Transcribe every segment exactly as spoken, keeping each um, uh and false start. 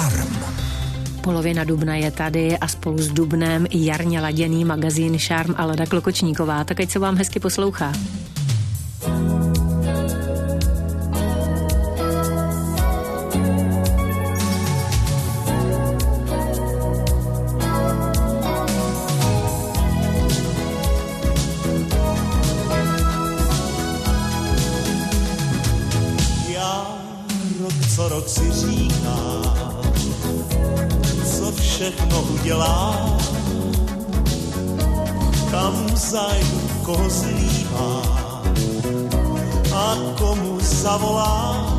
Šarm. Polovina dubna je tady a spolu s dubnem i jarně laděný magazín Šarm a Lada Klokočníková. Tak ať se vám hezky poslouchá. Co rok si říká, co všechno udělá, kam zajdu, koho zlívá a komu zavolá.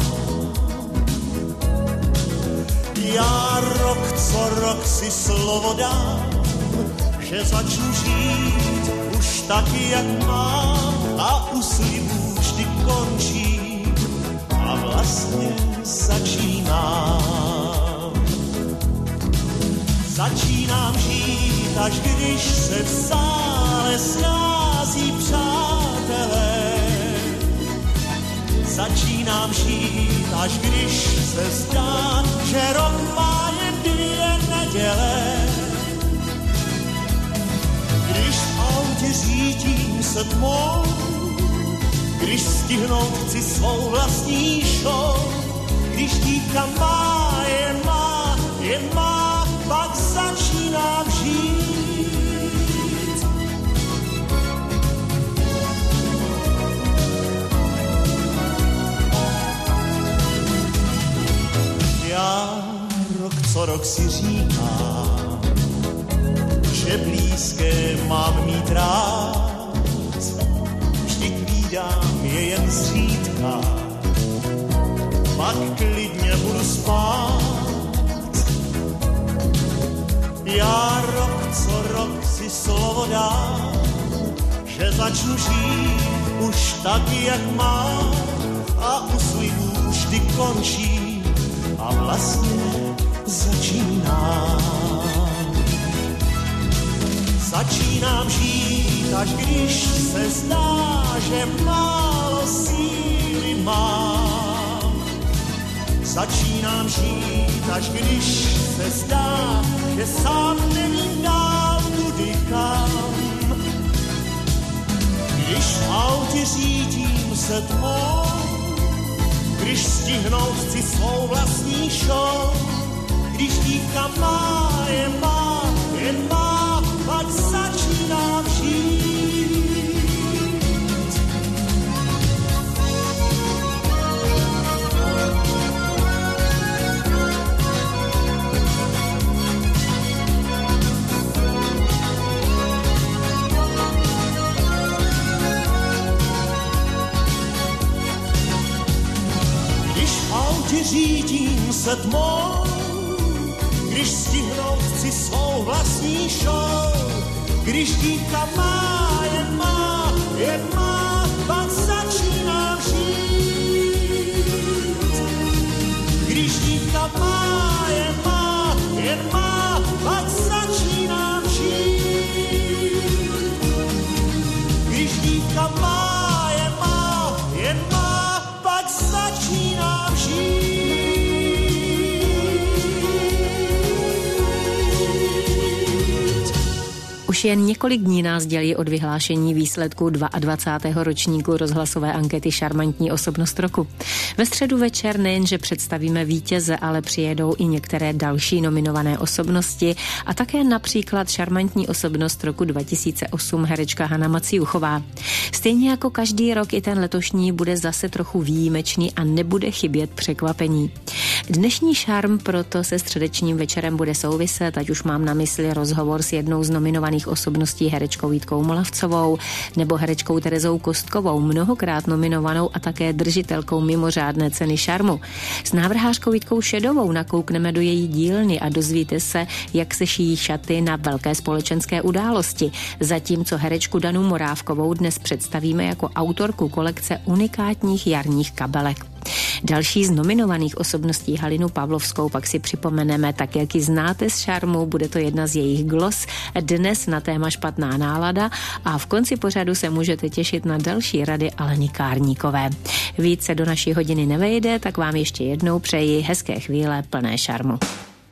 Já rok co rok si slovo dám, že začnu žít už taky, jak mám, a u slibů vždy končím a vlastně začínám. Začínám žít, až když se v sále schází přátelé. Začínám žít, až když se zdá, že rok má jen dvě neděle. Když v autě řídím se tmou, když stihnout chci svou vlastní show, když dívka má, jen má, jen má, pak začínám žít. Já rok co rok si říkám, že blízké mám mít rád, vždyť vídám je jen zřídka, pak klidně budu spát. Já rok co rok si slovo dám, že začnu žít už taky, jak mám, a u slibů vždy končím a vlastně začínám. Začínám žít, až když se zdá, že málo síly mám. Začínám žít, až když se zdá, že sám nevím dál kudy kam. Když v autě řídím se tmou, když stihnout chci svou vlastní show, když dívka má, jen má, jen má, pak začínám žít. Řídím se tmou, když stihnout chci svou vlastní show, když dívka má, jen má, jen má, pak začínám žít. Když dívka má, jen má, jen má, pak začínám žít. Když dívka má, jen má, jen má, pak začínám žít. Už jen několik dní nás dělí od vyhlášení výsledků dvacátého druhého ročníku rozhlasové ankety Šarmantní osobnost roku. Ve středu večer nejenže představíme vítěze, ale přijedou i některé další nominované osobnosti a také například šarmantní osobnost roku dva tisíce osm herečka Hana Maciuchová. Stejně jako každý rok i ten letošní bude zase trochu výjimečný a nebude chybět překvapení. Dnešní Šarm proto se středečním večerem bude souviset, ať už mám na mysli rozhovor s jednou z nominovaných osobností herečkou Jitkou Molavcovou nebo herečkou Terezou Kostkovou, mnohokrát nominovanou a také držitelkou mimořádné ceny Šarmu. S návrhářkou Jitkou Šedovou nakoukneme do její dílny a dozvíte se, jak se šijí šaty na velké společenské události, zatímco herečku Danu Morávkovou dnes představíme jako autorku kolekce unikátních jarních kabelek. Další z nominovaných osobností Halinu Pavlovskou pak si připomeneme, tak jak ji znáte z Šarmu, bude to jedna z jejich glos, dnes na téma špatná nálada a v konci pořadu se můžete těšit na další rady Aleny Kárníkové. Více do naší hodiny nevejde, tak vám ještě jednou přeji hezké chvíle plné šarmu.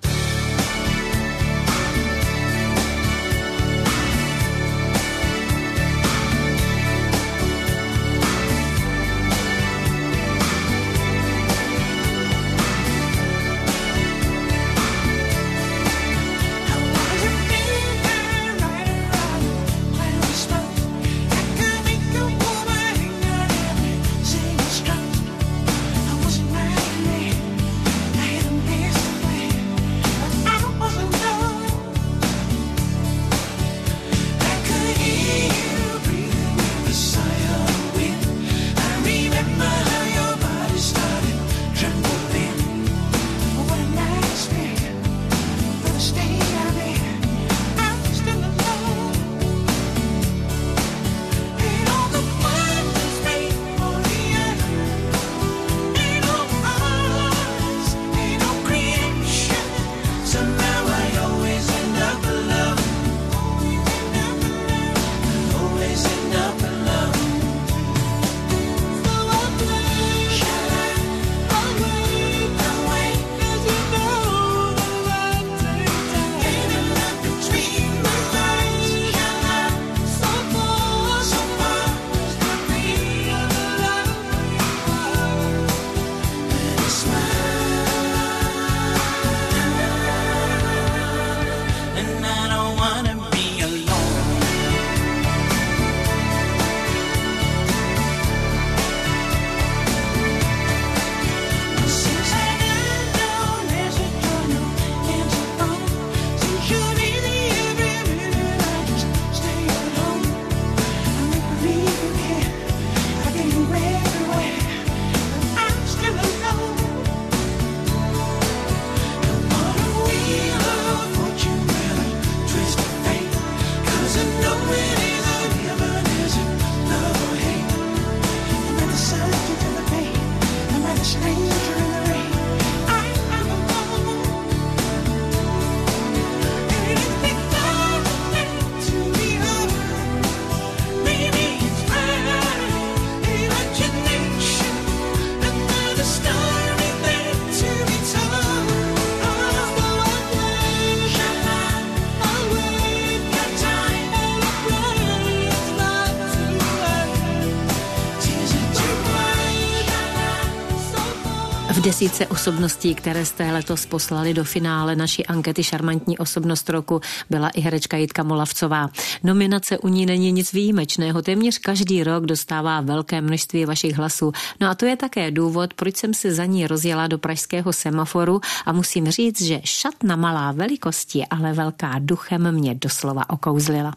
V desítce osobností, které jste letos poslali do finále naší ankety Šarmantní osobnost roku, byla i herečka Jitka Molavcová. Nominace u ní není nic výjimečného, téměř každý rok dostává velké množství vašich hlasů. No a to je také důvod, proč jsem si za ní rozjela do pražského Semaforu a musím říct, že šatna malá velikosti, ale velká duchem mě doslova okouzlila.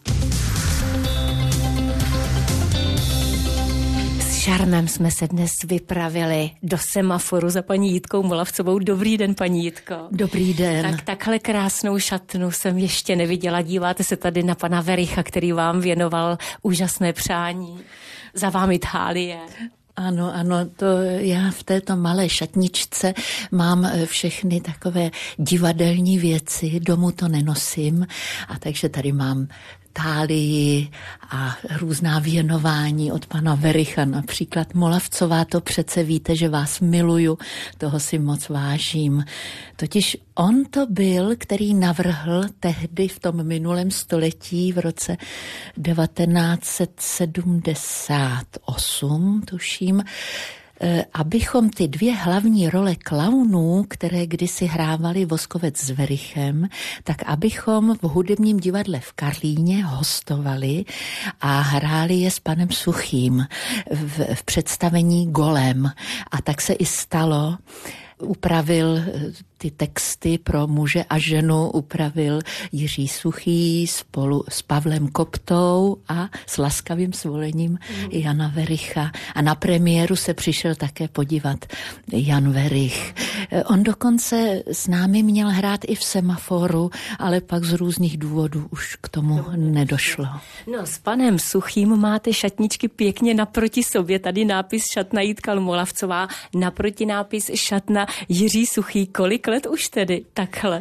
Šarmem jsme se dnes vypravili do Semaforu za paní Jitkou Molavcovou. Dobrý den, paní Jitko. Dobrý den. Tak takhle krásnou šatnu jsem ještě neviděla. Díváte se tady na pana Vericha, který vám věnoval úžasné přání. Za vámi Itálie. Ano, ano, to já v této malé šatničce mám všechny takové divadelní věci, domů to nenosím, a takže tady mám tálii a různá věnování od pana Vericha, například Molavcová, to přece víte, že vás miluju, toho si moc vážím. Totiž on to byl, který navrhl tehdy v tom minulém století v roce devatenáct set sedmdesát osm, tuším, abychom ty dvě hlavní role klaunů, které kdysi hrávali Voskovec s Verichem, tak abychom v hudebním divadle v Karlíně hostovali a hráli je s panem Suchým v, v představení Golem. A tak se i stalo. Upravil ty texty pro muže a ženu, upravil Jiří Suchý spolu s Pavlem Koptou a s laskavým svolením mm. Jana Vericha. A na premiéru se přišel také podívat Jan Verich. On dokonce s námi měl hrát i v Semaforu, ale pak z různých důvodů už k tomu no, nedošlo. No, s panem Suchým máte šatničky pěkně naproti sobě. Tady nápis šatna Jitka Molavcová, naproti nápis šatna Jiří Suchý. Kolik let už tedy takhle?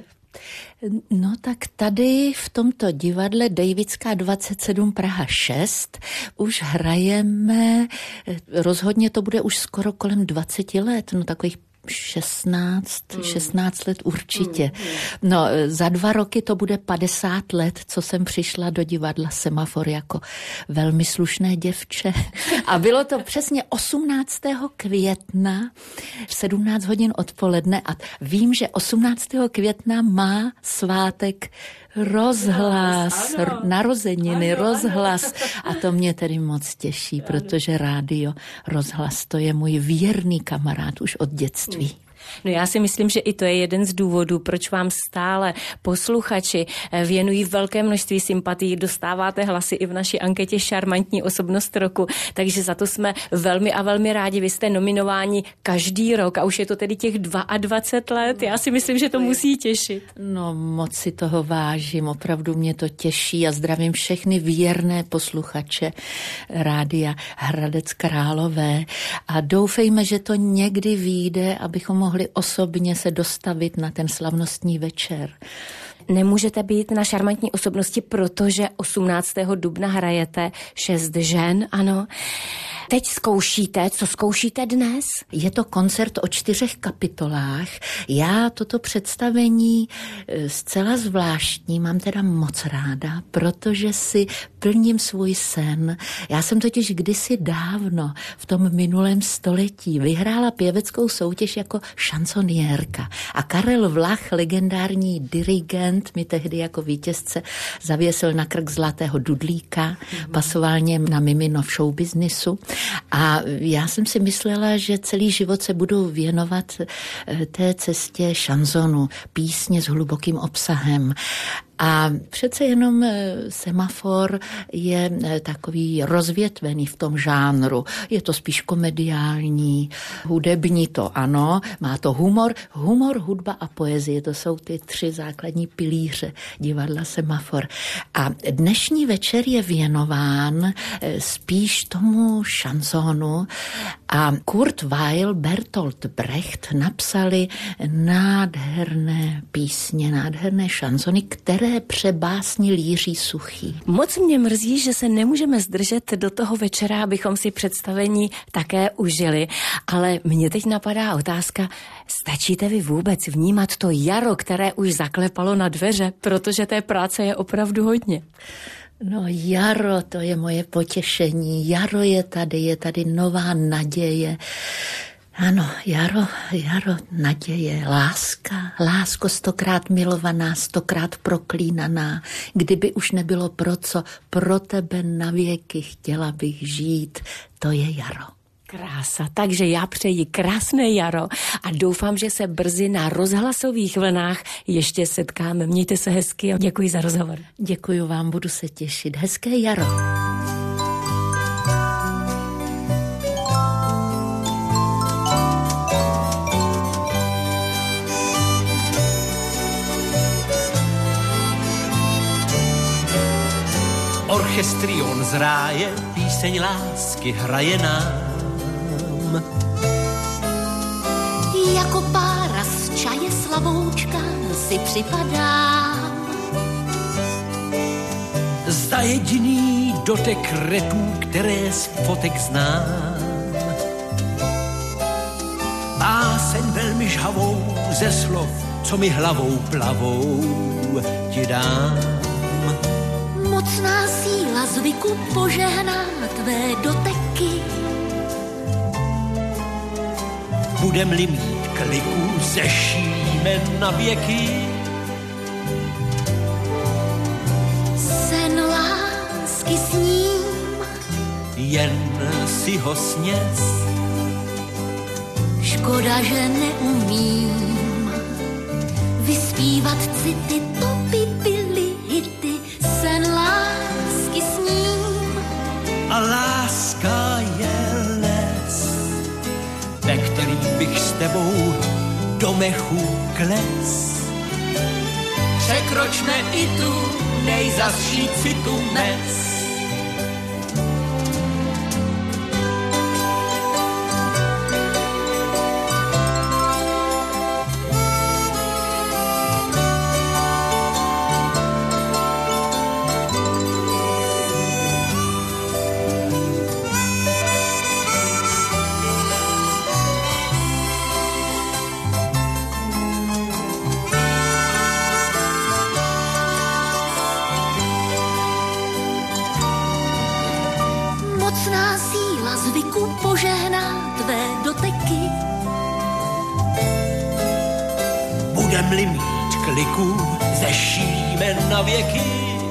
No tak tady v tomto divadle Davidská dvacet sedm Praha šest už hrajeme, rozhodně to bude už skoro kolem dvacet let, no takových šestnáct, šestnáct let určitě. No, za dva roky to bude padesát let, co jsem přišla do divadla Semafor jako velmi slušné děvče. A bylo to přesně osmnáctého května v sedmnáct hodin odpoledne a vím, že osmnáctého května má svátek rozhlas, ano. narozeniny, ano, rozhlas. Ano. A to mě tedy moc těší, ano. protože rádio rozhlas, to je můj věrný kamarád už od dětství. No já si myslím, že i to je jeden z důvodů, proč vám stále posluchači věnují velké množství sympatií, dostáváte hlasy i v naší anketě Šarmantní osobnost roku, takže za to jsme velmi a velmi rádi. Vy jste nominováni každý rok a už je to tedy těch dvacet dva let. Já si myslím, že to musí těšit. No moc si toho vážím, opravdu mě to těší a zdravím všechny věrné posluchače rádia Hradec Králové a doufejme, že to někdy vyjde, abychom mohli osobně se dostavit na ten slavnostní večer. Nemůžete být na Šarmantní osobnosti, protože osmnáctého dubna hrajete Šest žen, ano. Teď zkoušíte, co zkoušíte dnes? Je to koncert o čtyřech kapitolách. Já toto představení zcela zvláštní mám teda moc ráda, protože si plním svůj sen. Já jsem totiž kdysi dávno v tom minulém století vyhrála pěveckou soutěž jako šansoniérka. A Karel Vlach, legendární dirigent, mi tehdy jako vítězce zavěsil na krk zlatého dudlíka, mm. pasoval na mimino v showbiznisu. A já jsem si myslela, že celý život se budu věnovat té cestě šanzonu, písně s hlubokým obsahem. A přece jenom Semafor je takový rozvětvený v tom žánru. Je to spíš komediální, hudební to ano, má to humor, humor, hudba a poezie, to jsou ty tři základní pilíře divadla Semafor. A dnešní večer je věnován spíš tomu šanzonu a Kurt Weill, Bertolt Brecht napsali nádherné písně, nádherné šanzony, které přebásnil Jiří Suchý. Moc mě mrzí, že se nemůžeme zdržet do toho večera, abychom si představení také užili, ale mně teď napadá otázka, stačíte vy vůbec vnímat to jaro, které už zaklepalo na dveře, protože té práce je opravdu hodně? No jaro, to je moje potěšení. Jaro je tady, je tady nová naděje. Ano, jaro, jaro, naděje, láska, lásko stokrát milovaná, stokrát proklínaná. Kdyby už nebylo pro co, pro tebe navěky chtěla bych žít, to je jaro. Krása, takže já přeji krásné jaro a doufám, že se brzy na rozhlasových vlnách ještě setkáme. Mějte se hezky a děkuji za rozhovor. Děkuji vám, budu se těšit. Hezké jaro. Orchestrion z ráje píseň lásky hraje nám. Jako pára z čaje slavoučka si připadám. Za jediný dotek retů, které z fotek znám. Báseň velmi žhavou ze slov, co mi hlavou plavou ti dám. Mocná síla zvyku požehná tvé doteky. Budem-li mít kliku, zešíme na věky. Sen lásky sním, jen si ho sněz. Škoda, že neumím vyspívat city, to by byly hity. Sen lásky sním. A láska je les, ve který bych s tebou do mechu kles. Překročme i tu nejzazší citu mez. Mocná síla zvyku požehná tvé doteky. Budem-li mít kliku, zešíme na věky.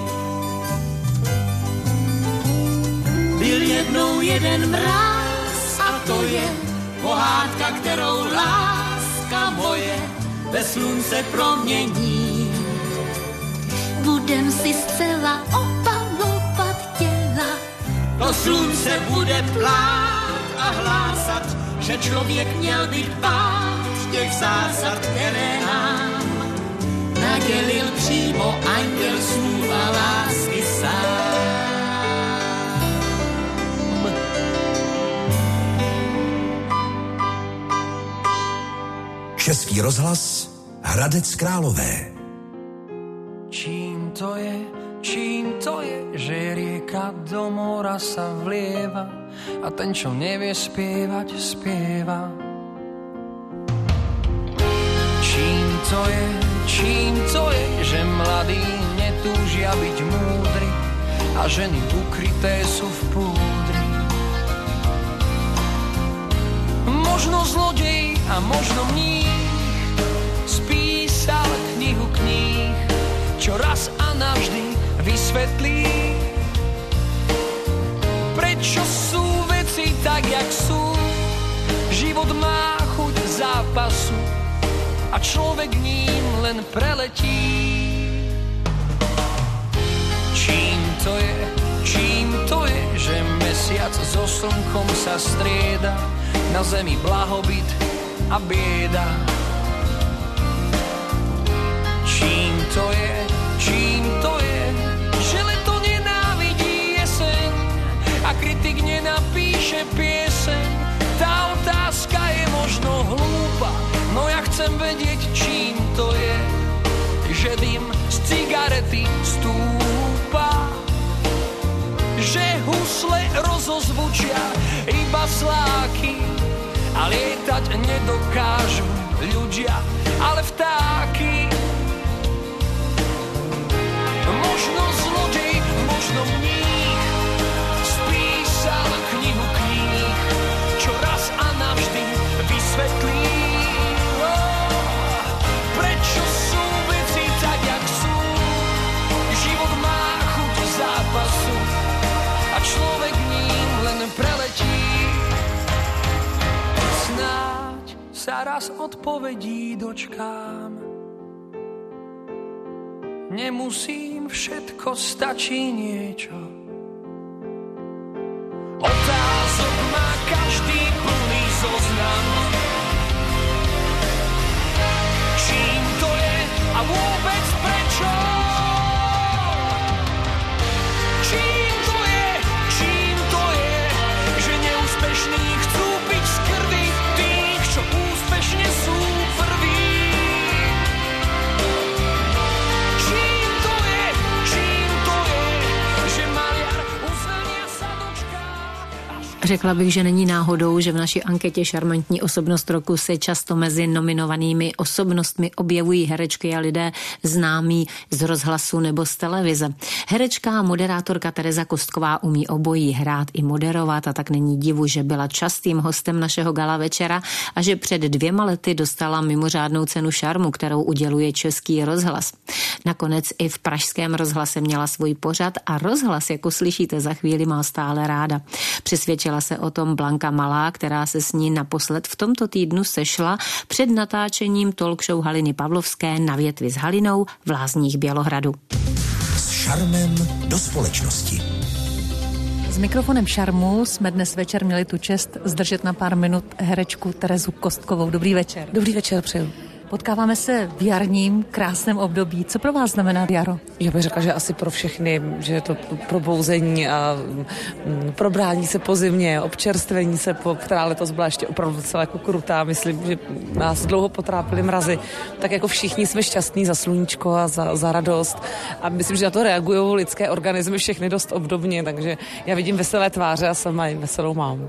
Byl jednou jeden mráz a to je pohádka, kterou láska moje ve slunce promění. Budem si zcela opalovat těla. To slunce bude plát a hlásat, že člověk měl by dbát těch zásad, které nám nadělil přímo anděl snů a lásky sám. Český rozhlas, Hradec Králové. Čím to je, čím to je, že rieka do mora sa vlieva a ten, čo nevie spievať, spieva. Čím to je, čím to je, že mladí netúžia byť múdri a ženy ukryté sú v púdri. Možno zlodej a možno mních spísal knihu kníh, čo raz a navždy vysvetlí, prečo sú veci tak, jak sú. Život má chuť zápasu a človek ním len preletí. Čím to je, čím to je, že mesiac so slnkom sa strieda, na zemi blahobyt a bieda. Čím to je, čím to je, že leto nenávidí jeseň a kritik nenapíše pieseň. Tá otázka je možno hlúpa, no ja chcem vedieť, čím to je, že dym z cigarety stúpa, že husle rozozvučia iba sláky a lietať nedokážu ľudia, ale vtáky. Možno zlodej, možno mních spísal knihu kníh, čo raz a navždy vysvetlí, odpovedí dočkám. Nemusím všetko, stačí niečo. Otázok má každý plný zoznam. Čím to je a vôbec prečo? Čím to je, čím to je, že neúspešní chcú piť z krvi tých, čo úspešne sú prví. Čím to je, čím to je, že maliar uznania sa dočká. Řekla bych, že není náhodou, že v naší anketě Šarmantní osobnost roku se často mezi nominovanými osobnostmi objevují herečky a lidé známí z rozhlasu nebo z televize. Herečka a moderátorka Tereza Kostková umí obojí, hrát i moderovat, a tak není divu, že byla častým hostem našeho gala večera a že před dvěma lety dostala mimořádnou cenu Šarmu, kterou uděluje Český rozhlas. Nakonec i v pražském rozhlase měla svůj pořad a rozhlas, jako slyšíte za chvíli, má stále ráda. Přesvědčila se o tom Blanka Malá, která se s ní naposled v tomto týdnu sešla před natáčením talk show Haliny Pavlovské Na větvi s Halinou v Lázních Bělohradu. S šarmem do společnosti. S mikrofonem Šarmu jsme dnes večer měli tu čest zdržet na pár minut herečku Terezu Kostkovou. Dobrý večer. Dobrý večer, přeju. Potkáváme se v jarním krásném období. Co pro vás znamená jaro? Já bych řekla, že asi pro všechny, že je to probouzení a probrání se po zimě, občerstvení se, po, která letos byla ještě opravdu docela jako krutá. Myslím, že nás dlouho potrápily mrazy. Tak jako všichni jsme šťastní za sluníčko a za, za radost. A myslím, že na to reagují lidské organismy všechny dost obdobně, takže já vidím veselé tváře a sama i veselou mámu.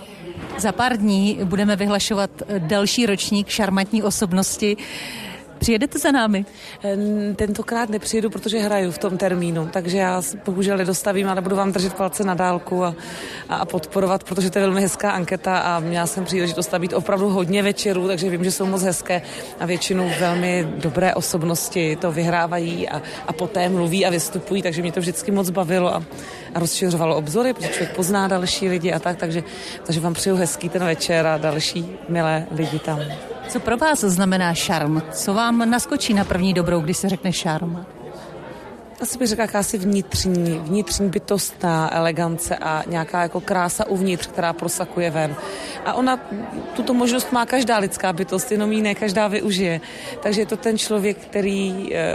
Za pár dní budeme vyhlašovat další ročník Šarmantní osobnosti. Přijedete za námi? Tentokrát nepřijedu, protože hraju v tom termínu, takže já bohužel nedostavím, ale budu vám držet palce na dálku a, a podporovat, protože to je velmi hezká anketa a měla jsem příležitost být opravdu hodně večerů, takže vím, že jsou moc hezké a většinou velmi dobré osobnosti to vyhrávají a, a poté mluví a vystupují, takže mě to vždycky moc bavilo a, a rozšiřovalo obzory, protože člověk pozná další lidi a tak, takže, takže vám přeju hezký ten večer a další milé lidi tam. Co pro vás znamená šarm? Co vám naskočí na první dobrou, když se řekne šarm? Asi bych řekla jakási vnitřní, vnitřní bytostná elegance a nějaká jako krása uvnitř, která prosakuje ven. A ona, tuto možnost má každá lidská bytost, jenom ji ne každá využije. Takže je to ten člověk, který eh,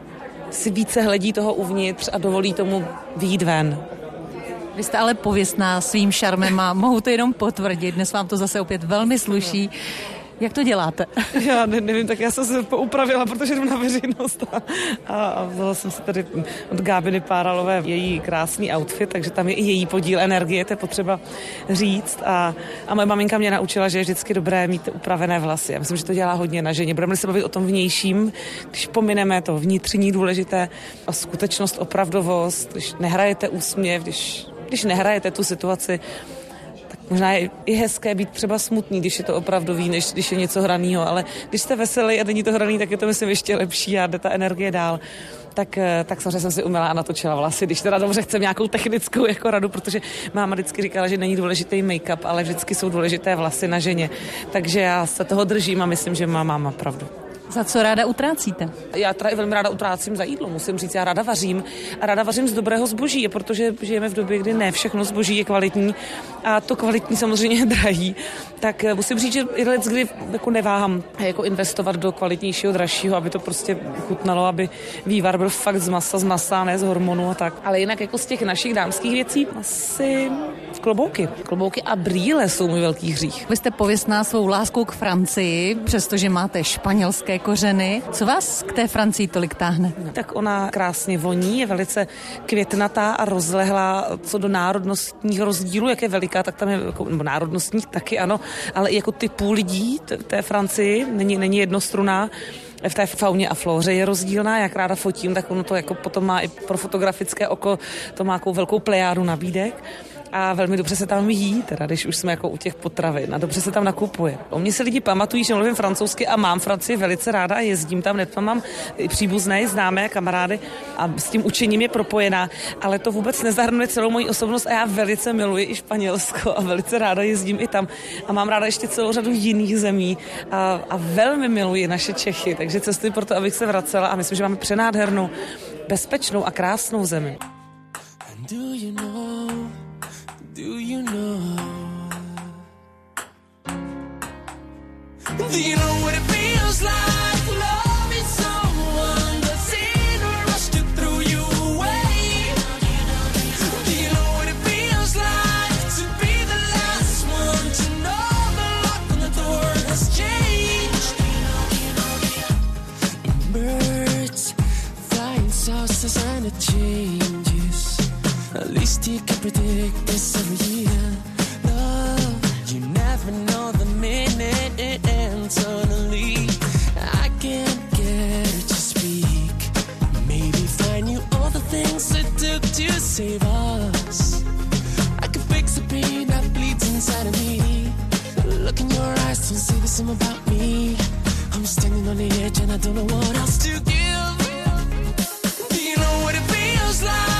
si více hledí toho uvnitř a dovolí tomu vyjít ven. Vy jste ale pověstná svým šarmem a mohu to jenom potvrdit. Dnes vám to zase opět velmi sluší. Jak to děláte? Já ne, nevím, tak já jsem se poupravila, protože jdu na veřejnost a, a, a vzala jsem si tady od Gábiny Páralové její krásný outfit, takže tam je i její podíl energie, to je potřeba říct. A, a moje maminka mě naučila, že je vždycky dobré mít upravené vlasy. Já myslím, že to dělá hodně na ženě. Budeme se bavit o tom vnějším, když pomineme to vnitřní důležité a skutečnost, opravdovost, když nehrajete úsměv, když, když nehrajete tu situaci. Možná je i hezké být třeba smutný, když je to opravdový, než když je něco hranýho, ale když jste veselý a není to hraný, tak je to myslím ještě lepší a jde ta energie dál. Tak, tak samozřejmě jsem si uměla a natočila vlasy, když teda dobře chcem nějakou technickou jako radu, protože máma vždycky říkala, že není důležitý make-up, ale vždycky jsou důležité vlasy na ženě. Takže já se toho držím a myslím, že má máma pravdu. Za co ráda utrácíte? Já teda velmi ráda utrácím za jídlo, musím říct, já ráda vařím a ráda vařím z dobrého zboží, protože žijeme v době, kdy ne všechno zboží je kvalitní a to kvalitní samozřejmě je drahý. Tak musím říct, že i let, kdy jako neváhám jako investovat do kvalitnějšího, dražšího, aby to prostě chutnalo, aby vývar byl fakt z masa, z masa, ne z hormonů a tak. Ale jinak jako z těch našich dámských věcí asi klobouky. Klobouky a brýle jsou můj velký hřích. Vy jste pověstná svou láskou k Francii, přestože máte španělské kořeny. Co vás k té Francii tolik táhne? Tak ona krásně voní, je velice květnatá a rozlehlá co do národnostních rozdílů, jak je veliká, tak tam je, jako, nebo národnostních taky ano, ale i jako typů lidí v té Francii, není, není jednostrunná. V té fauně a flóře je rozdílná, jak ráda fotím, tak ono to jako potom má i pro fotografické oko, to má takovou velkou plejádu nabídek. a velmi dobře se tam jí, teda když už jsme jako u těch potravin a dobře se tam nakupuje. O mě si lidi pamatují, že mluvím francouzsky a mám Francii velice ráda a jezdím tam, hned mám příbuzné, známé kamarády a s tím učením je propojená, ale to vůbec nezahrnuje celou moji osobnost a já velice miluji i Španělsko a velice ráda jezdím i tam a mám ráda ještě celou řadu jiných zemí a, a velmi miluji naše Čechy, takže cestuji proto, abych se vracela a myslím, že máme přenádhernou, bezpečnou a krásnou zemi. Do you know, do you know, do you know what it feels like loving someone that's in a rush to throw you away? Do you know what it feels like to be the last one to know the lock on the door has changed? Birds flying saucers and it changes. At least you can predict this every year. Love, you never know the minute it ends. Suddenly, I can't get her to speak. Maybe find you all the things it took to save us. I could fix the pain that bleeds inside of me. Look in your eyes, don't say the same about me. I'm standing on the edge and I don't know what else to give. Do you know what it feels like?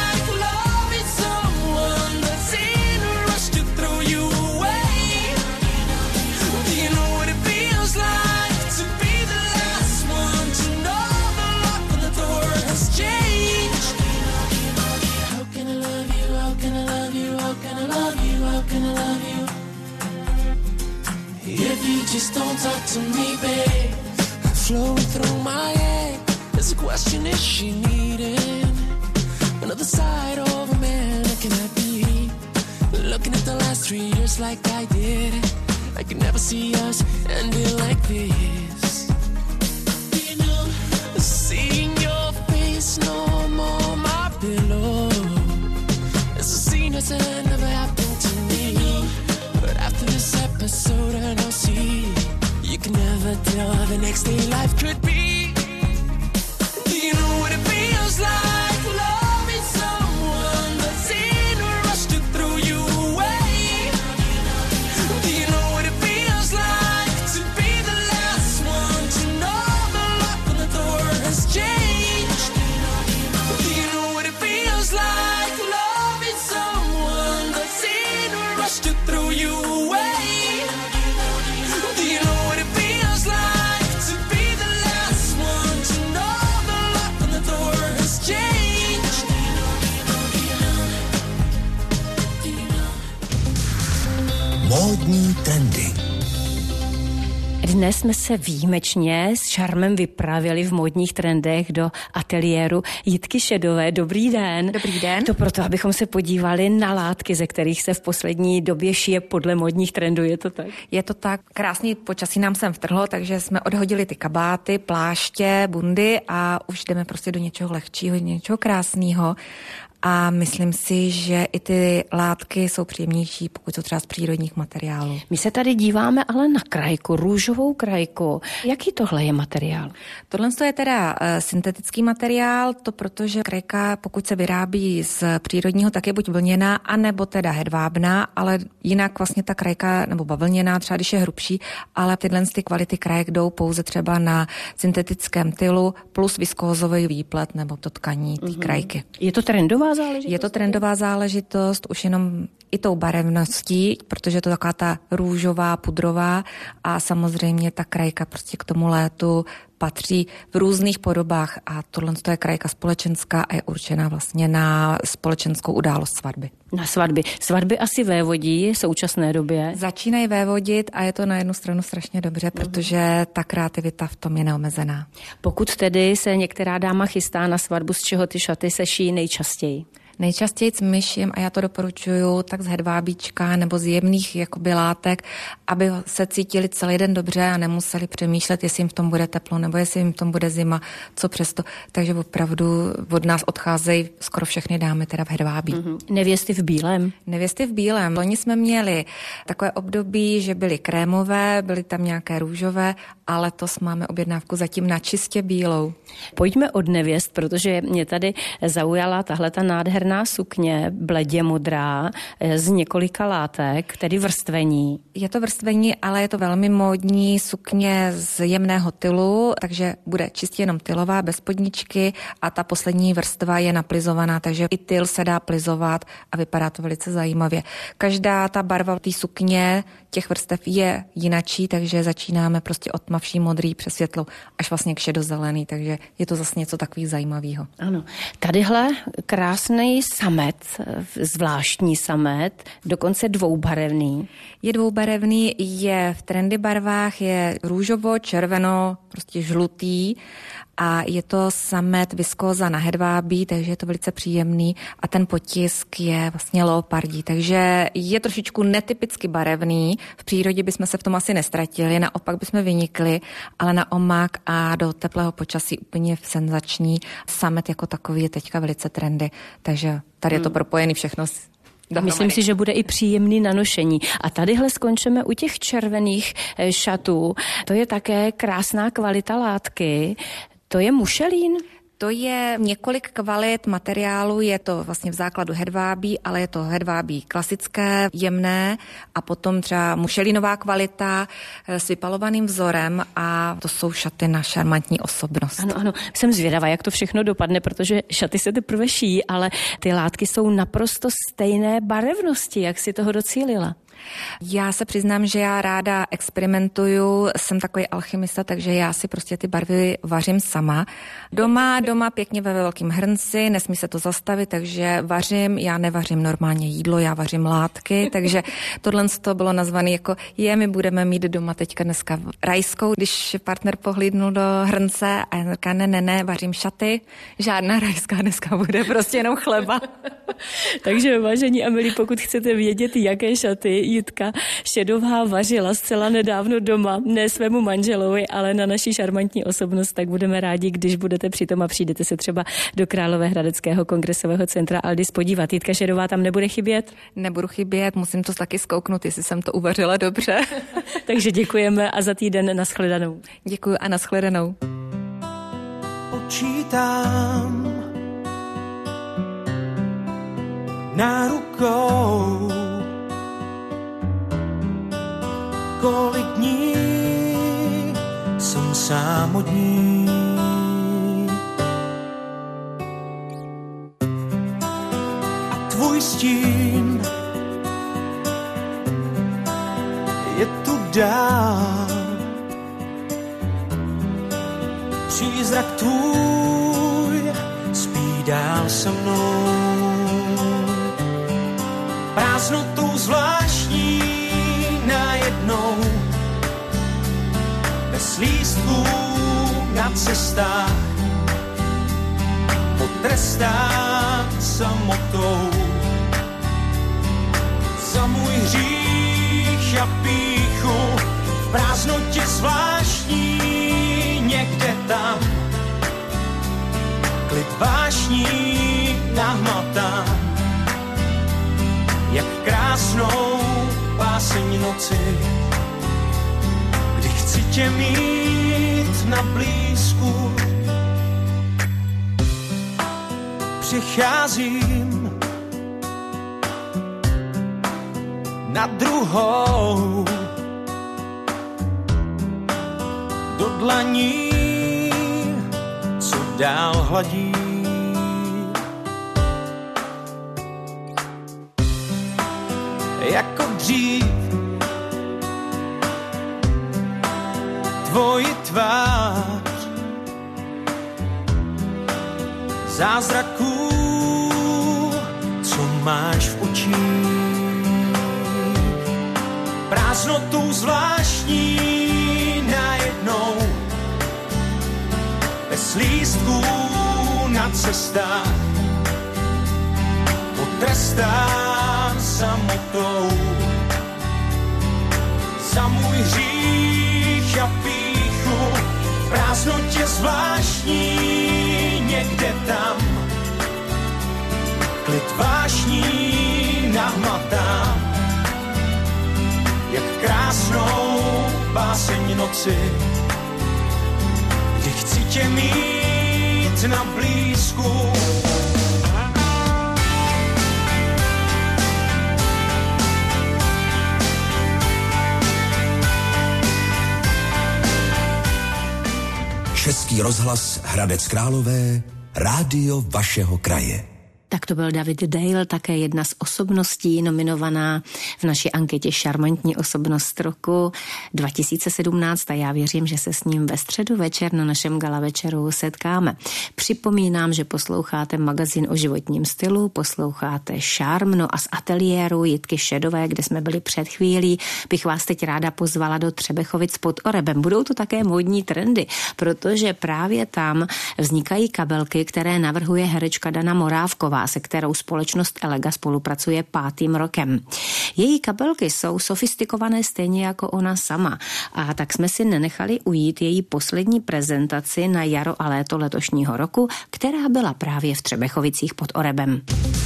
If you just don't talk to me, babe, flowing through my head, there's a question, is she needing another side of a man? Can I be looking at the last three years like I did? I could never see us ending like this. You know, seeing your face no more my pillow. It's a scene that's never happened to me. But after this episode and I'll see, you can never tell how the next day life could be. Do you know what it feels like loving someone that's in a rush to throw you away? Do you know what it feels like to be the last one to know the lock on the door has changed? Do you know what it feels like loving someone that's in a rush to throw you away? Do you know what it feels like to be the last one to know the lock on the door has changed? Módní trendy. Dnes jsme se výjimečně s Šarmem vypravili v módních trendech do ateliéru Jitky Šedové. Dobrý den. Dobrý den. To proto, abychom se podívali na látky, ze kterých se v poslední době šije podle módních trendů. Je to tak? Je to tak. Krásný počasí nám sem vtrhlo, takže jsme odhodili ty kabáty, pláště, bundy a už jdeme prostě do něčeho lehčího, něčeho krásného. A myslím si, že i ty látky jsou příjemnější, pokud jsou třeba z přírodních materiálů. My se tady díváme ale na krajku, růžovou krajku. Jaký tohle je materiál? Tohle je teda uh, syntetický materiál, to protože krajka, pokud se vyrábí z přírodního, tak je buď vlněná, anebo teda hedvábná, ale jinak vlastně ta krajka, nebo bavlněná, třeba když je hrubší, ale tyhle ty kvality krajek jdou pouze třeba na syntetickém tylu plus viskózový výplet nebo to tkaní té mm-hmm. krajky. Je to trendová záležitost? Je to trendová záležitost, už jenom i tou barevností, protože je to taková ta růžová, pudrová a samozřejmě ta krajka prostě k tomu létu patří v různých podobách a tohle je krajka společenská a je určená vlastně na společenskou událost svatby. Na svatby. Svatby asi vévodí v současné době. Začínají vévodit a je to na jednu stranu strašně dobře, protože ta kreativita v tom je neomezená. Pokud tedy se některá dáma chystá na svatbu, z čeho ty šaty se šijí nejčastěji? Nejčastěji s myším, a já to doporučuju, tak z hedvábíčka nebo z jemných jakoby látek, aby se cítili celý den dobře a nemuseli přemýšlet, jestli jim v tom bude teplo nebo jestli jim v tom bude zima, co přesto. Takže opravdu od nás odcházejí skoro všechny dámy teda v hedvábí. Mm-hmm. Nevěsty v bílém? Nevěsty v bílém. Loni jsme měli takové období, že byly krémové, byly tam nějaké růžové, ale letos máme objednávku zatím na čistě bílou. Pojďme od nevěst, protože mě tady zaujala tahle ta nádherná černá sukně, bledě modrá, z několika látek, tedy vrstvení. Je to vrstvení, ale je to velmi módní sukně z jemného tylu, takže bude čistě jenom tylová, bez spodničky a ta poslední vrstva je naplizovaná, takže i tyl se dá plizovat a vypadá to velice zajímavě. Každá ta barva té sukně, těch vrstev je jinačí, takže začínáme prostě od tmavší modrý přes světlou až vlastně k šedozelený, takže je to zase něco takových zajímavého. Ano. Tadyhle krásný samet, zvláštní samet, dokonce dvoubarevný. Je dvoubarevný, je v trendy barvách, je růžovo, červeno, prostě žlutý a je to samet viskóza na hedvábí, takže je to velice příjemný a ten potisk je vlastně leopardí, takže je trošičku netypicky barevný. V přírodě bychom se v tom asi nestratili, naopak bychom vynikli, ale na omak a do teplého počasí úplně senzační. Samet jako takový je teďka velice trendy, takže tady je to propojený všechno. Dohromady. Myslím si, že bude i příjemný na nošení. A tadyhle skončíme u těch červených šatů. To je také krásná kvalita látky. To je mušelín? To je několik kvalit materiálu, je to vlastně v základu hedvábí, ale je to hedvábí klasické, jemné a potom třeba mušelínová kvalita s vypalovaným vzorem a to jsou šaty na šarmantní osobnost. Ano, ano, jsem zvědavá, jak to všechno dopadne, protože šaty se teprve šijí, ale ty látky jsou naprosto stejné barevnosti, jak si toho docílila. Já se přiznám, že já ráda experimentuju, jsem takový alchymista, takže já si prostě ty barvy vařím sama. Doma, doma pěkně ve velkém hrnci, nesmí se to zastavit, takže vařím, já nevařím normálně jídlo, já vařím látky, takže tohle to bylo nazvané jako je, my budeme mít doma teďka dneska rajskou, když partner pohlídnul do hrnce a já říká, ne, ne, ne, vařím šaty, žádná rajská dneska bude, prostě jenom chleba. Takže vážení a milí, pokud chcete vědět, jaké šaty Jitka Šedová vařila zcela nedávno doma, ne svému manželovi, ale na naší šarmantní osobnost, tak budeme rádi, když budete přitom a přijdete se třeba do Královéhradeckého kongresového centra Aldis podívat. Jitka Šedová tam nebude chybět? Nebudu chybět, musím to taky zkouknout, jestli jsem to uvařila dobře. Takže děkujeme a za týden nashledanou. Děkuji a nashledanou. Počítám na rukou, kolik dní jsem sám od ní. A tvůj stín je tu dál, přízrak tvůj spí dál se mnou. Prázdnotou zvláštní najednou, bez lístků na cestách, potrestán samotou. Za můj hřích a pýchu, v prázdnotě zvláštní někde tam, klid vášní nahmatám, jak krásnou báseň noci, kdy chci tě mít na blízku. Přicházím na druhou, do dlaní, co dál hladí. Jako dřív tvoji tvář, zázraků, co máš v očích, prázdnotou zvláštní najednou, bez lístků na cestách, potrestán samotou. Za můj hřích a pýchu, v prázdnotě zvláštní někde tam, klid vášní nahmatám, jak krásnou báseň noci, kdy chci tě mít na blízku. Český rozhlas Hradec Králové, rádio vašeho kraje. Tak to byl David Dale, také jedna z osobností nominovaná v naší anketě Šarmantní osobnost roku dva tisíce sedmnáct a já věřím, že se s ním ve středu večer na našem gala večeru setkáme. Připomínám, že posloucháte magazín o životním stylu, posloucháte Šarm, no a z ateliéru Jitky Šedové, kde jsme byli před chvílí, bych vás teď ráda pozvala do Třebechovic pod Orebem. Budou to také módní trendy, protože právě tam vznikají kabelky, které navrhuje herečka Dana Morávková, se kterou společnost Elega spolupracuje pátým rokem. Její kabelky jsou sofistikované stejně jako ona sama a tak jsme si nenechali ujít její poslední prezentaci na jaro a léto letošního roku, která byla právě v Třebechovicích pod Orebem.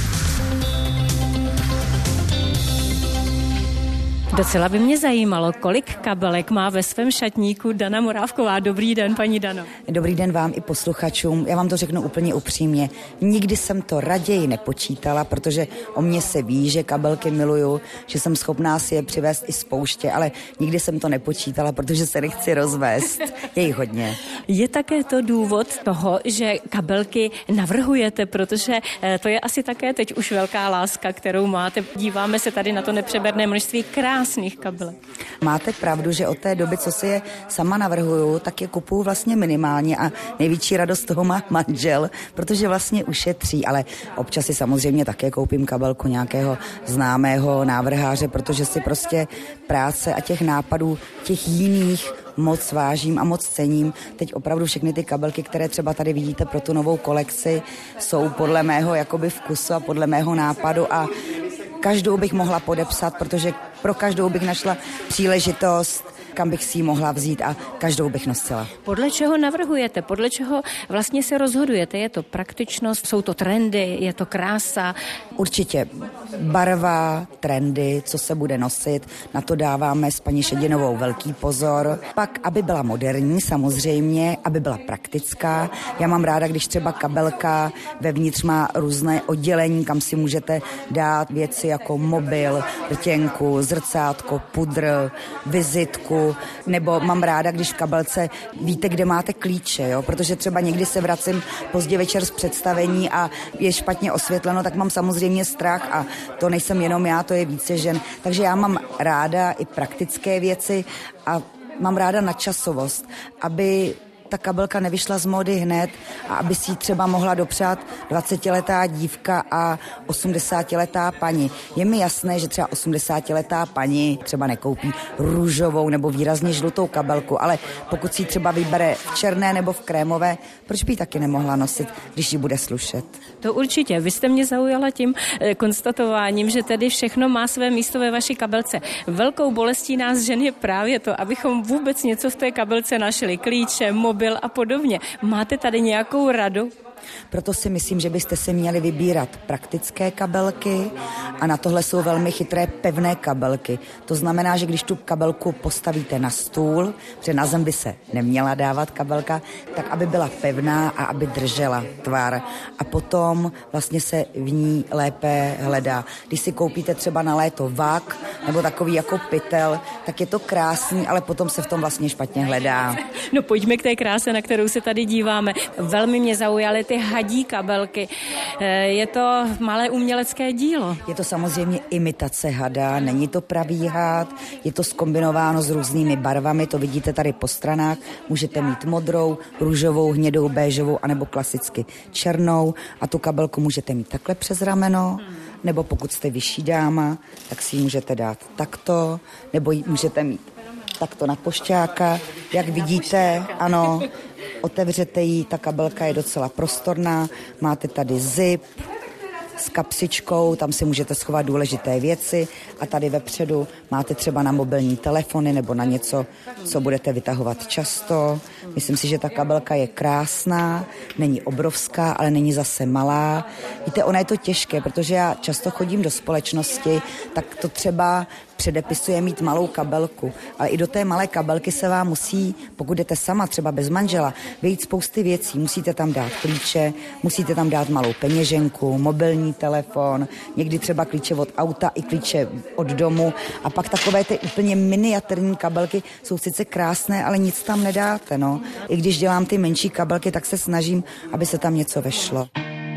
Docela by mě zajímalo, kolik kabelek má ve svém šatníku Dana Morávková. Dobrý den, paní Dano. Dobrý den vám i posluchačům. Já vám to řeknu úplně upřímně. Nikdy jsem to raději nepočítala, protože o mě se ví, že kabelky miluju, že jsem schopná si je přivést i z pouště, ale nikdy jsem to nepočítala, protože se nechci rozvést. Je jich hodně. Je také to důvod toho, že kabelky navrhujete, protože to je asi také teď už velká láska, kterou máte. Díváme se tady na to nepřeberné množství krásných kabelek. Máte pravdu, že od té doby, co si je sama navrhuju, tak je kupuju vlastně minimálně a největší radost toho má manžel, protože vlastně ušetří, ale občas si samozřejmě také koupím kabelku nějakého známého návrháře, protože si prostě práce a těch nápadů, těch jiných moc vážím a moc cením. Teď opravdu všechny ty kabelky, které třeba tady vidíte pro tu novou kolekci, jsou podle mého jakoby vkusu a podle mého nápadu a každou bych mohla podepsat, protože pro každou bych našla příležitost, kam bych si ji mohla vzít a každou bych nosila. Podle čeho navrhujete? Podle čeho vlastně se rozhodujete? Je to praktičnost, jsou to trendy, je to krása? Určitě barva, trendy, co se bude nosit, na to dáváme s paní Šedinovou velký pozor. Pak, aby byla moderní samozřejmě, aby byla praktická. Já mám ráda, když třeba kabelka vevnitř má různé oddělení, kam si můžete dát věci jako mobil, rtěnku, zrcátko, pudr, vizitku, nebo mám ráda, když v kabelce víte, kde máte klíče, jo? Protože třeba někdy se vracím pozdě večer z představení a je špatně osvětleno, tak mám samozřejmě strach a to nejsem jenom já, to je více žen. Takže já mám ráda i praktické věci a mám ráda nadčasovost, aby ta kabelka nevyšla z módy hned a aby si ji třeba mohla dopřát dvacetiletá dívka a osmdesátiletá paní. Je mi jasné, že třeba osmdesátiletá paní třeba nekoupí růžovou nebo výrazně žlutou kabelku, ale pokud si ji třeba vybere v černé nebo v krémové, proč by ji taky nemohla nosit, když ji bude slušet? To určitě. Vy jste mě zaujala tím eh, konstatováním, že tedy všechno má své místo ve vaší kabelce. Velkou bolestí nás žen je právě to, abychom vůbec něco v té kabelce našli. Klíče, mobil a podobně. Máte tady nějakou radu? Proto si myslím, že byste si měli vybírat praktické kabelky a na tohle jsou velmi chytré pevné kabelky. To znamená, že když tu kabelku postavíte na stůl, protože na zem by se neměla dávat kabelka, tak aby byla pevná a aby držela tvar. A potom vlastně se v ní lépe hledá. Když si koupíte třeba na léto vák nebo takový jako pytel, tak je to krásný, ale potom se v tom vlastně špatně hledá. No pojďme k té kráse, na kterou se tady díváme. Velmi mě zaujaly ty hadí kabelky. Je to malé umělecké dílo. Je to samozřejmě imitace hada, není to pravý had, je to zkombinováno s různými barvami, to vidíte tady po stranách. Můžete mít modrou, růžovou, hnědou, béžovou anebo klasicky černou a tu kabelku můžete mít takhle přes rameno, nebo pokud jste vyšší dáma, tak si ji můžete dát takto, nebo ji můžete mít takto na pošťáka. Jak vidíte, ano, otevřete ji, ta kabelka je docela prostorná, máte tady zip s kapsičkou, tam si můžete schovat důležité věci a tady vepředu máte třeba na mobilní telefony nebo na něco, co budete vytahovat často. Myslím si, že ta kabelka je krásná, není obrovská, ale není zase malá. Víte, ona je to těžké, protože já často chodím do společnosti, tak to třeba předepisuje mít malou kabelku. Ale i do té malé kabelky se vám musí, pokud jdete sama, třeba bez manžela, vejít spousty věcí. Musíte tam dát klíče, musíte tam dát malou peněženku, mobilní telefon, někdy třeba klíče od auta i klíče od domu. A pak takové ty úplně miniaturní kabelky jsou sice krásné, ale nic tam nedáte. No. I když dělám ty menší kabelky, tak se snažím, aby se tam něco vešlo.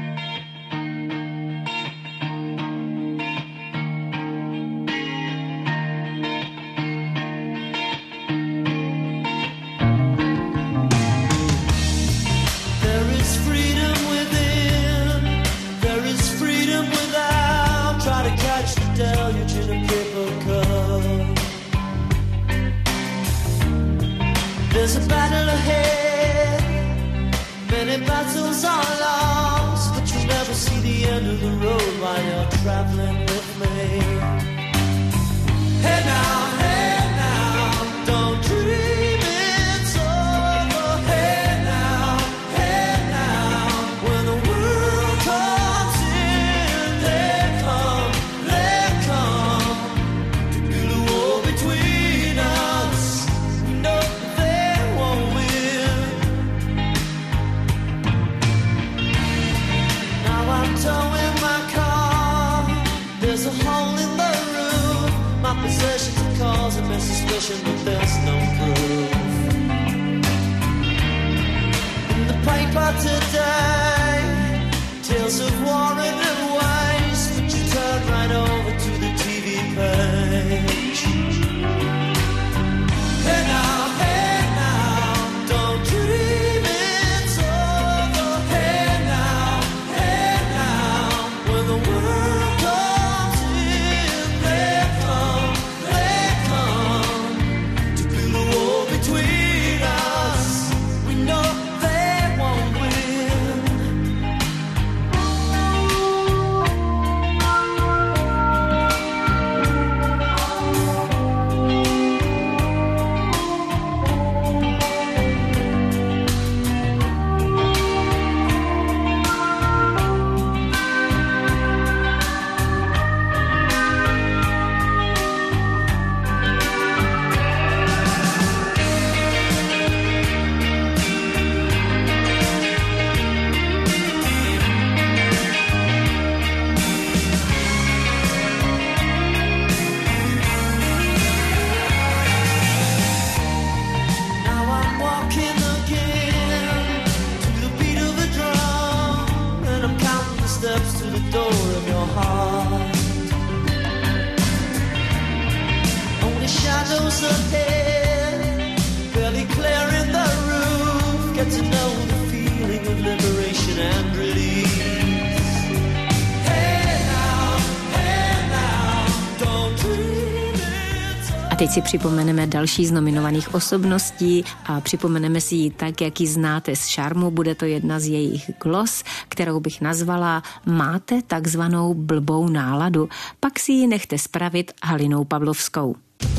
Teď si připomeneme další z nominovaných osobností a připomeneme si ji tak, jak ji znáte z Šarmu. Bude to jedna z jejich glos, kterou bych nazvala Máte takzvanou blbou náladu. Pak si ji nechte spravit Halinou Pavlovskou.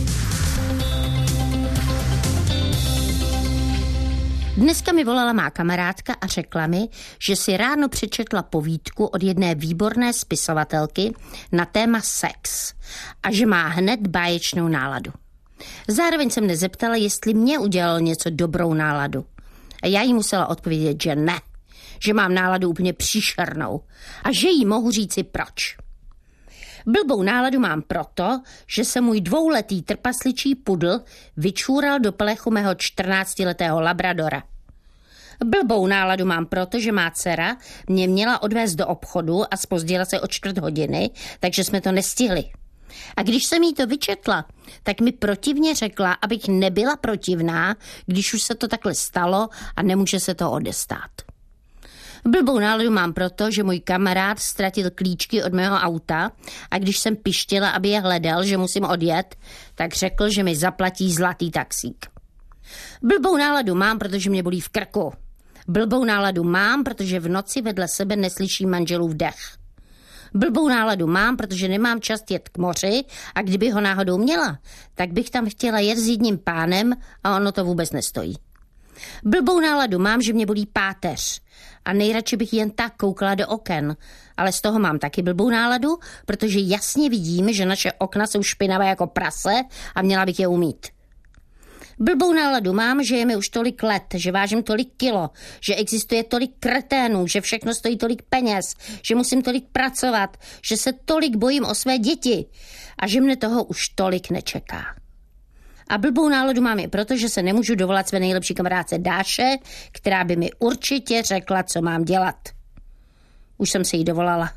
Dneska mi volala má kamarádka a řekla mi, že si ráno přečetla povídku od jedné výborné spisovatelky na téma sex a že má hned báječnou náladu. Zároveň jsem nezeptala, jestli mě udělalo něco dobrou náladu. A já jí musela odpovědět, že ne, že mám náladu úplně příšernou a že jí mohu říci proč. Blbou náladu mám proto, že se můj dvouletý trpasličí pudl vyčůral do plechu mého čtrnáctiletého labradora. Blbou náladu mám proto, že má dcera mě měla odvést do obchodu a zpozdila se o čtvrt hodiny, takže jsme to nestihli. A když jsem jí to vyčetla, tak mi protivně řekla, abych nebyla protivná, když už se to takhle stalo a nemůže se to odestát. Blbou náladu mám proto, že můj kamarád ztratil klíčky od mého auta a když jsem pištěla, aby je hledal, že musím odjet, tak řekl, že mi zaplatí zlatý taxík. Blbou náladu mám, protože mě bolí v krku. Blbou náladu mám, protože v noci vedle sebe neslyším manželův dech. Blbou náladu mám, protože nemám čas jet k moři a kdyby ho náhodou měla, tak bych tam chtěla jet s jedním pánem a ono to vůbec nestojí. Blbou náladu mám, že mě bolí páteř a nejradši bych jen tak koukala do oken, ale z toho mám taky blbou náladu, protože jasně vidím, že naše okna jsou špinavé jako prase a měla bych je umýt. Blbou náladu mám, že je mi už tolik let, že vážím tolik kilo, že existuje tolik kreténů, že všechno stojí tolik peněz, že musím tolik pracovat, že se tolik bojím o své děti a že mne toho už tolik nečeká. A blbou náladu mám i proto, že se nemůžu dovolat své nejlepší kamarádce Dáše, která by mi určitě řekla, co mám dělat. Už jsem se jí dovolala.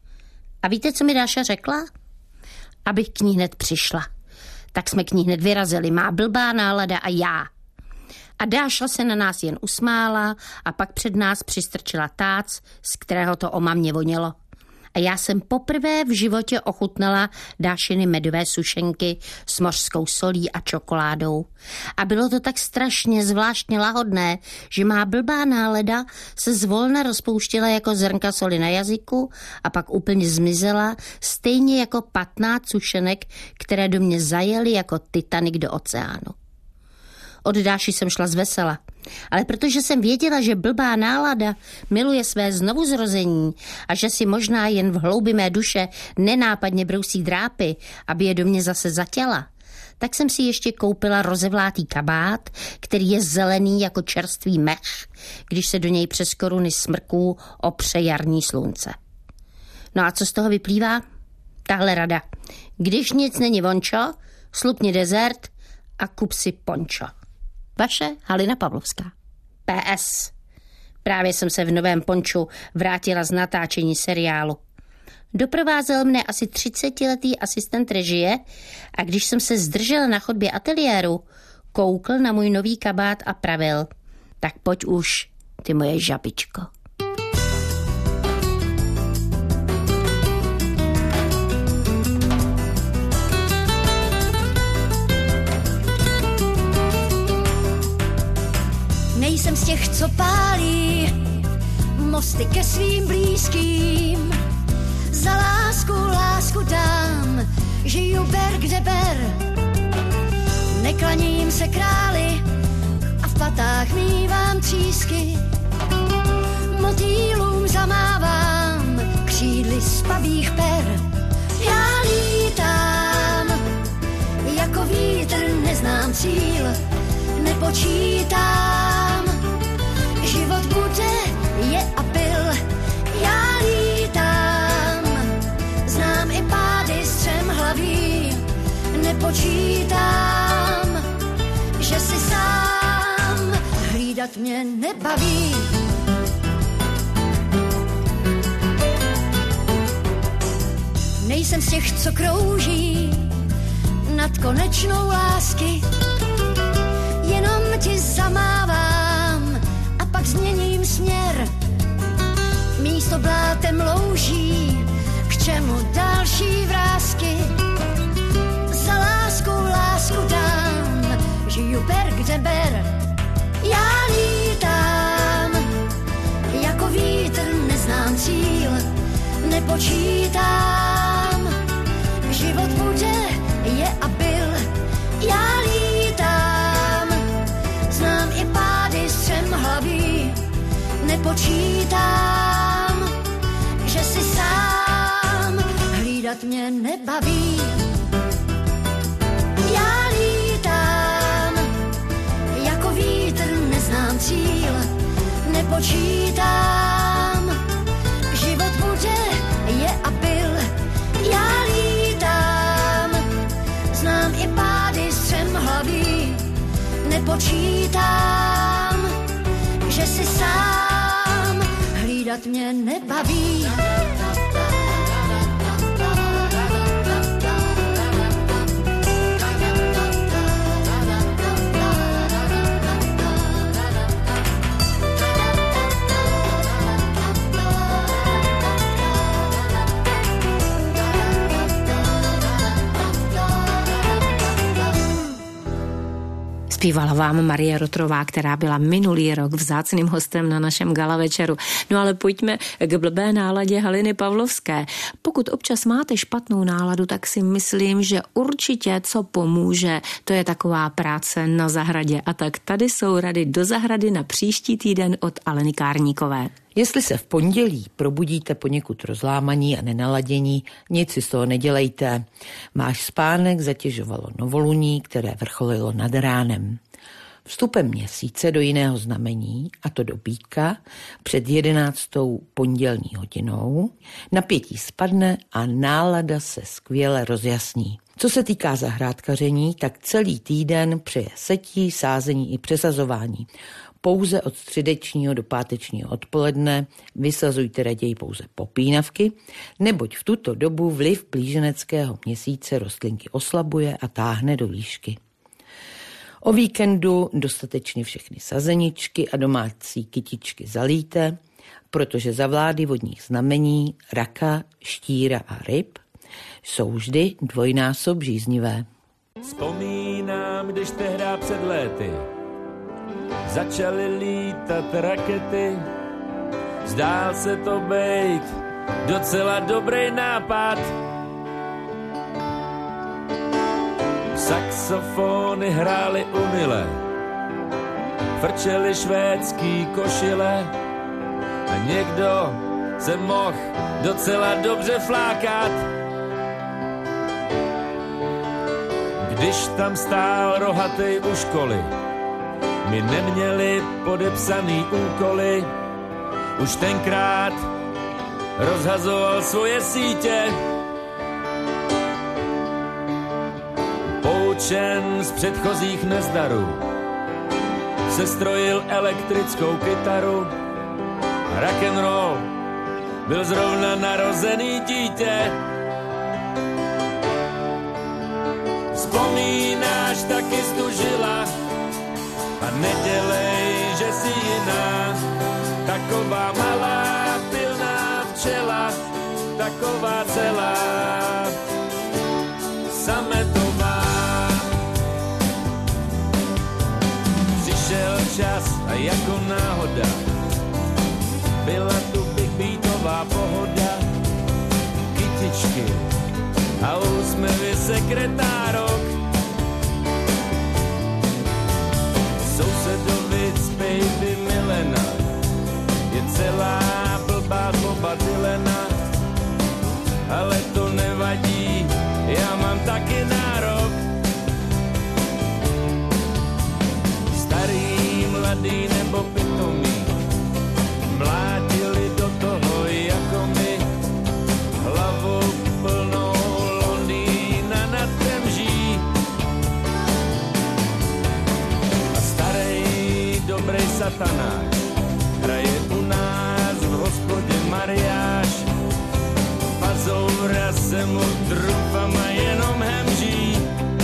A víte, co mi Dáša řekla? Abych k ní hned přišla. Tak jsme k ní hned vyrazili, má blbá nálada a já. A Dáša se na nás jen usmála a pak před nás přistrčila tác, z kterého to o mamě vonělo. A já jsem poprvé v životě ochutnala Dášiny medové sušenky s mořskou solí a čokoládou. A bylo to tak strašně zvláštně lahodné, že má blbá nálada se zvolna rozpouštěla jako zrnka soli na jazyku a pak úplně zmizela, stejně jako patnáct sušenek, které do mě zajely jako Titanic do oceánu. Od Dáši jsem šla zvesela, ale protože jsem věděla, že blbá nálada miluje své znovuzrození a že si možná jen v hloubi mé duše nenápadně brousí drápy, aby je do mě zase zatěla, tak jsem si ještě koupila rozevlátý kabát, který je zelený jako čerstvý mech, když se do něj přes koruny smrků opře jarní slunce. No a co z toho vyplývá? Tahle rada. Když nic není vončo, slupni dezert a kup si pončo. Vaše Halina Pavlovská. P S. Právě jsem se v novém ponču vrátila z natáčení seriálu. Doprovázel mne asi třicetiletý asistent režie a když jsem se zdržela na chodbě ateliéru, koukl na můj nový kabát a pravil: tak pojď už, ty moje žabičko. Nejsem z těch, co pálí mosty ke svým blízkým. Za lásku, lásku dám, žiju ber kde ber. Neklaním se králi a v patách mívám třísky. Motýlům zamávám křídly z pavých per. Já lítám jako vítr, neznám cíl, nepočítám. Život bude, je a byl. Já lítám, znám i pády střemhlaví. Nepočítám, že si sám hlídat mě nebaví. Nejsem z těch, co krouží nad konečnou lásky. Jenom ti zamávám a pak změním směr. Místo blátem louží, k čemu další vrásky. Za lásku, lásku dám, žiju ber kde ber. Já lítám jako vítr, neznám cíl, nepočítám. Život bude, je a byl. Já lítám, znám i pády střemhlaví. Nepočítám, že si sám hlídat mě nebaví. Já lítám jako vítr, neznám cíl, nepočítám. Život bude, je a byl. Já lítám, znám i pády střemhlaví. Nepočítám, že si sám hlídat mě nebaví. Zpívala vám Marie Rotrová, která byla minulý rok vzácným hostem na našem gala večeru. No ale pojďme k blbé náladě Haliny Pavlovské. Pokud občas máte špatnou náladu, tak si myslím, že určitě co pomůže, to je taková práce na zahradě. A tak tady jsou rady do zahrady na příští týden od Aleny Kárníkové. Jestli se v pondělí probudíte poněkud rozlámaní a nenaladění, nic si z toho nedělejte. Váš spánek zatěžovalo novoluní, které vrcholilo nad ránem. Vstupem měsíce do jiného znamení, a to do Býka, před jedenáctou pondělní hodinou, napětí spadne a nálada se skvěle rozjasní. Co se týká zahrádkaření, tak celý týden přeje setí, sázení i přesazování. Pouze od středečního do pátečního odpoledne vysazujte raději pouze popínavky, neboť v tuto dobu vliv blíženeckého měsíce rostlinky oslabuje a táhne do výšky. O víkendu dostatečně všechny sazeničky a domácí kytičky zalíte, protože za vlády vodních znamení raka, štíra a ryb jsou vždy dvojnásob žíznivé. Vzpomínám, když tehdy před léty začaly lítat rakety, zdál se to bejt docela dobrý nápad. Saxofony hrály umile, frčely švédský košile a někdo se mohl docela dobře flákat. Když tam stál rohatej u školy, my neměli podepsaný úkoly, už tenkrát rozhazoval svoje sítě. Poučen z předchozích nezdarů, sestrojil elektrickou kytaru, rock'n'roll byl zrovna narozený dítě. Vzpomínáš, taky stužila a nedělej, že jsi jiná, taková malá pilná včela, taková celá sametová. Přišel čas a jako náhoda byla tu big beatová pohoda, kytičky a úsměvy sekretárok. Sousedovic baby Milena je celá blbá zloba Dylena, ale to nevadí, já mám taky nárok. Starý, mladý nebo pitomý mlátili do toho jako my, hlavou plnou Londýna nad Temží. A starý, dobrý satanáš hraje u nás v hospodě mariáš, pazoura se mu trufama jenom hemží.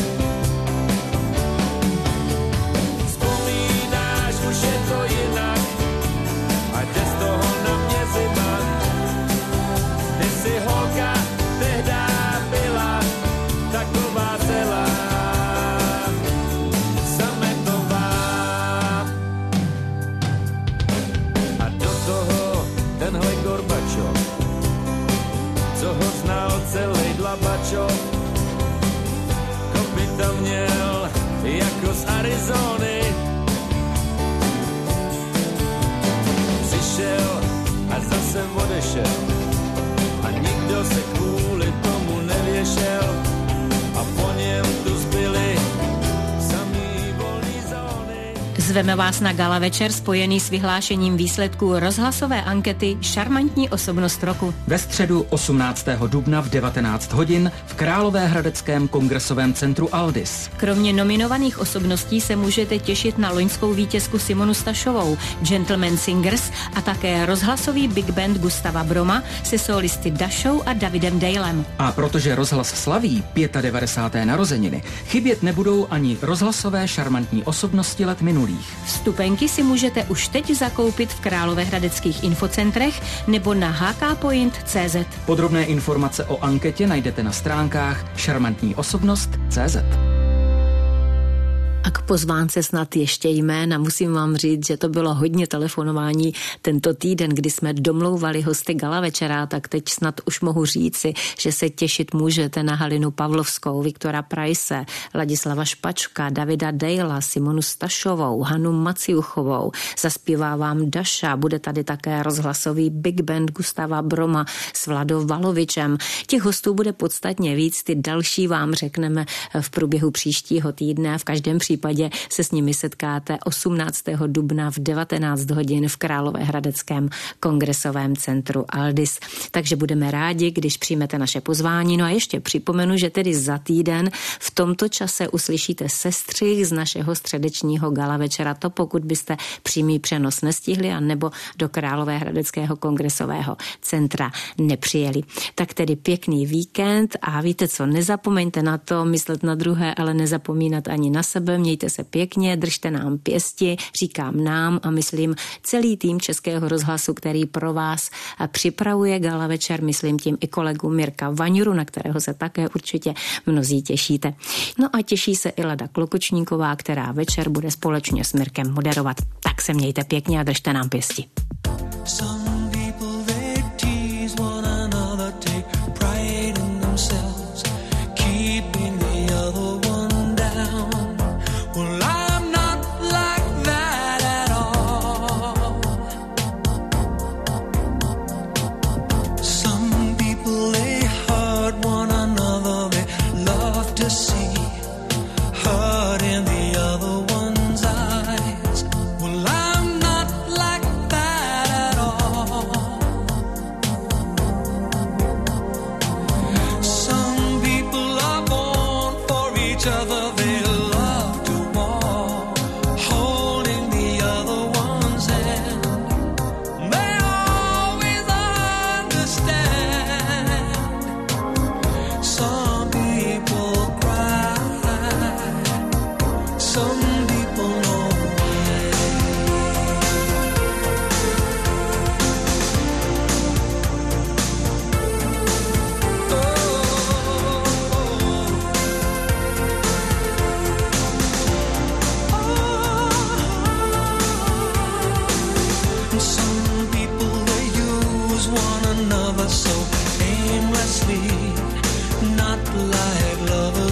Vzpomínáš, už je to jinak a jde z toho na mě zima. Ty si holka tehda byla taková celá sametová. A do toho tenhle Gorbačov, co ho znal celý Dlabačov, kopyta měl jako z Arizony. Přišel a zase odešel a nikdo se kvůli tomu nevěšel a po něm tu zbyli samý volný zóny. Zveme vás na gala večer spojený s vyhlášením výsledků rozhlasové ankety Šarmantní osobnost roku. Ve středu osmnáctého dubna v devatenáct hodin v Královéhradeckém kongresovém centru Aldis. Kromě nominovaných osobností se můžete těšit na loňskou vítězku Simonu Stašovou, Gentleman Singers a také rozhlasový big band Gustava Broma se solisty Dašou a Davidem Dalem. A protože rozhlas slaví devadesát páté narozeniny, chybět nebudou ani rozhlasové šarmantní osobnosti let minulých. Vstupenky si můžete už teď zakoupit v královéhradeckých infocentrech nebo na h k point tečka c z. Podrobné informace o anketě najdete na stránkách šarmantní osobnost tečka c z. A k pozvánce snad ještě jména. Musím vám říct, že to bylo hodně telefonování tento týden, kdy jsme domlouvali hosty gala večera, tak teď snad už mohu říci, že se těšit můžete na Halinu Pavlovskou, Viktora Price, Ladislava Špačka, Davida Dejla, Simonu Stašovou, Hanu Maciuchovou. Zaspívá vám Daša, bude tady také rozhlasový Big Band Gustava Broma s Vladou Valovičem. Těch hostů bude podstatně víc, ty další vám řekneme v průběhu příštího týdne. V každém případě se s nimi setkáte osmnáctého dubna v devatenáct hodin v Královéhradeckém kongresovém centru Aldis. Takže budeme rádi, když přijmete naše pozvání. No a ještě připomenu, že tedy za týden v tomto čase uslyšíte sestřih z našeho středečního gala večera. To pokud byste přímý přenos nestihli a nebo do Královéhradeckého kongresového centra nepřijeli. Tak tedy pěkný víkend a víte co, nezapomeňte na to, myslet na druhé, ale nezapomínat ani na sebe. Mějte se pěkně, držte nám pěsti, říkám nám a myslím celý tým Českého rozhlasu, který pro vás připravuje gala večer, myslím tím i kolegu Mirka Vaňuru, na kterého se také určitě mnozí těšíte. No a těší se i Lada Klokočníková, která večer bude společně s Mirkem moderovat. Tak se mějte pěkně a držte nám pěsti. So aimlessly, not like love.